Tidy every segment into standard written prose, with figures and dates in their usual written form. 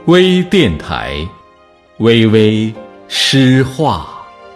微电台，微微诗画。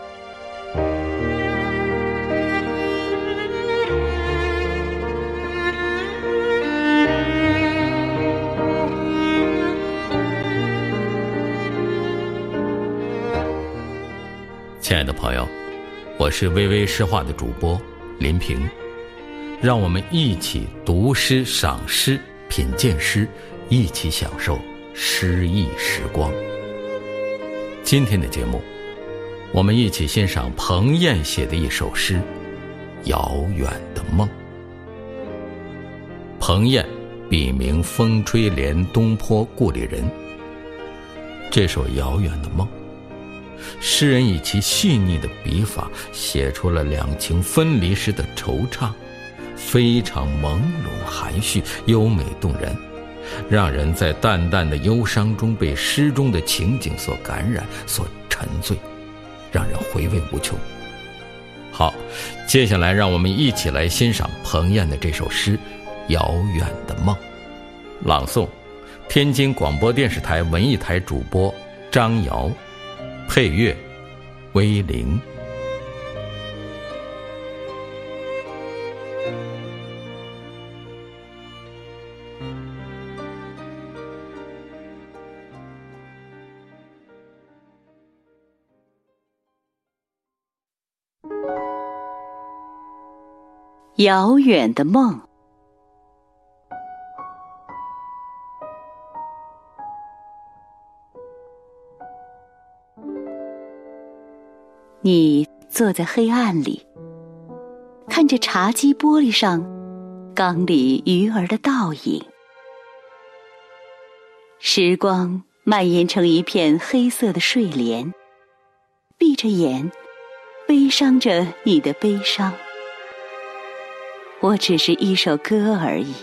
亲爱的朋友，我是微微诗画的主播林平，让我们一起读诗、赏诗、品鉴诗，一起享受诗意时光。今天的节目，我们一起欣赏彭晏写的一首诗《遥远的梦》。彭晏笔名风吹连东坡故里人。这首《遥远的梦》，诗人以其细腻的笔法写出了两情分离时的惆怅，非常朦胧含蓄，优美动人，让人在淡淡的忧伤中被诗中的情景所感染，所沉醉，让人回味无穷。好，接下来让我们一起来欣赏彭晏的这首诗《遥远的梦》。朗诵：天津广播电视台文艺台主播张瑶，配乐威灵。 遥远的梦。你坐在黑暗里，看着茶几玻璃上缸里鱼儿的倒影，时光蔓延成一片黑色的睡莲，闭着眼，悲伤着你的悲伤。我只是一首歌而已，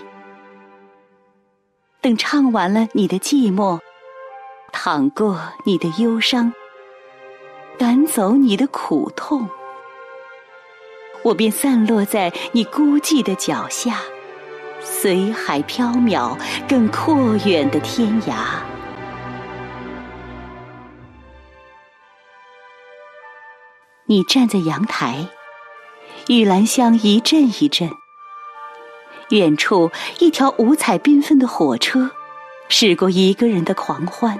等唱完了你的寂寞，淌过你的忧伤，赶走你的苦痛，我便散落在你孤寂的脚下，随海飘渺，更阔远的天涯。你站在阳台，玉兰香一阵一阵，远处一条五彩缤纷的火车驶过一个人的狂欢。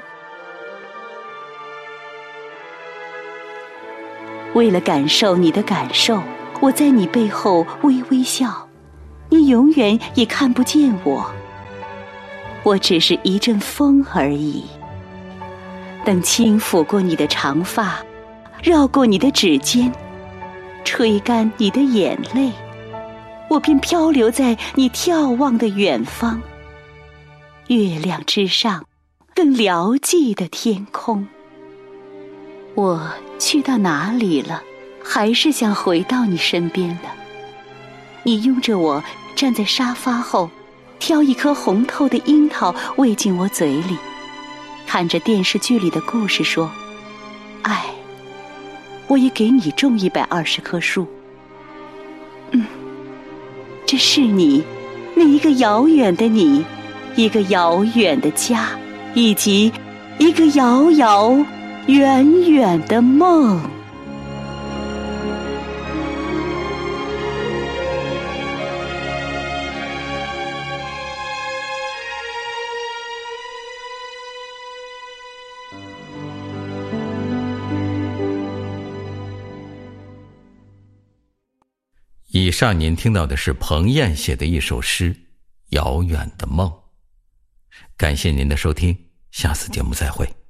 为了感受你的感受，我在你背后微微笑，你永远也看不见我。我只是一阵风而已，等轻抚过你的长发，绕过你的指尖，吹干你的眼泪，我便漂流在你眺望的远方，月亮之上，更辽寂的天空。我去到哪里了？还是想回到你身边了。你拥着我站在沙发后，挑一颗红透的樱桃喂进我嘴里，看着电视剧里的故事说：爱，我也给你种120棵树。这是你，那一个遥远的你，一个遥远的家，以及一个遥遥远远的梦。 以上您听到的是彭晏写的一首诗《遥远的梦》。感谢您的收听，下次节目再会。